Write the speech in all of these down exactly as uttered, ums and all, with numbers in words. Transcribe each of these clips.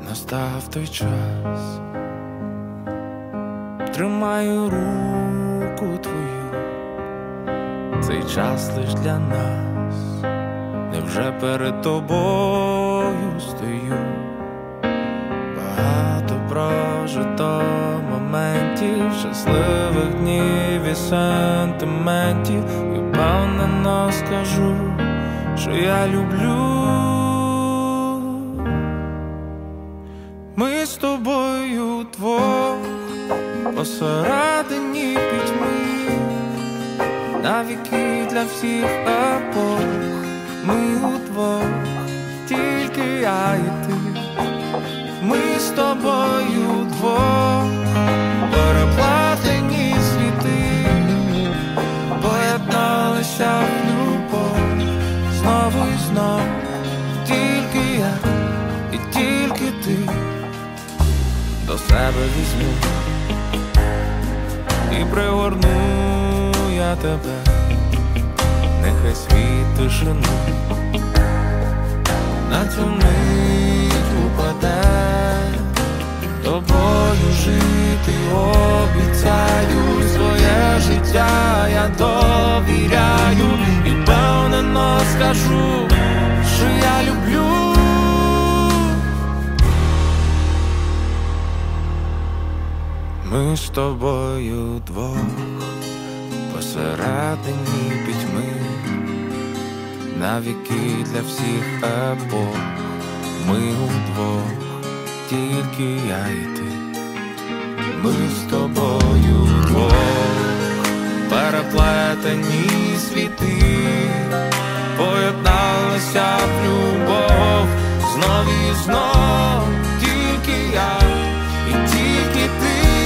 настав той час. Тримаю руку твою, цей час лиш для нас. Невже перед тобою стою? Багато прожито моментів, щасливих днів і сентиментів. І впевнено скажу, що я люблю. Ми з тобою двох посередині пітьми, навіки для всіх епох. Ми удвох, тільки я і ти. Ми з тобою двох переплетені світи, поєдналися в любов знову і знов. Тільки я і тільки ти. До себе візьму і пригорну я тебе, нехай світ тишину на цю мить упаде. Тобою жити обіцяю, своє життя я довіряю. І впевнено скажу, що я люблю. Ми з тобою двох посередині пітьми, навіки для всіх епох. Ми удвох, тільки я і ти. Ми з тобою двох переплетені світи, поєдналися в любов знов і знов. Тільки я і тільки ти.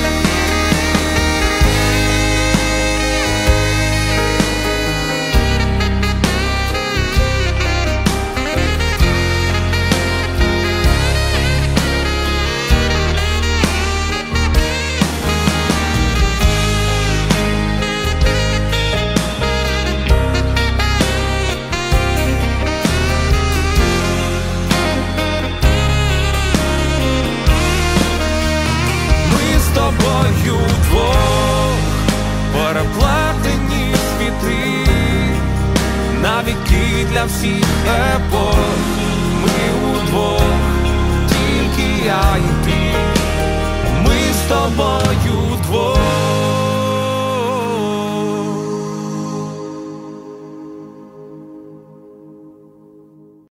Переплетені світи, навіки для всіх епох. Ми удвох, тільки я і ти. Ми з тобою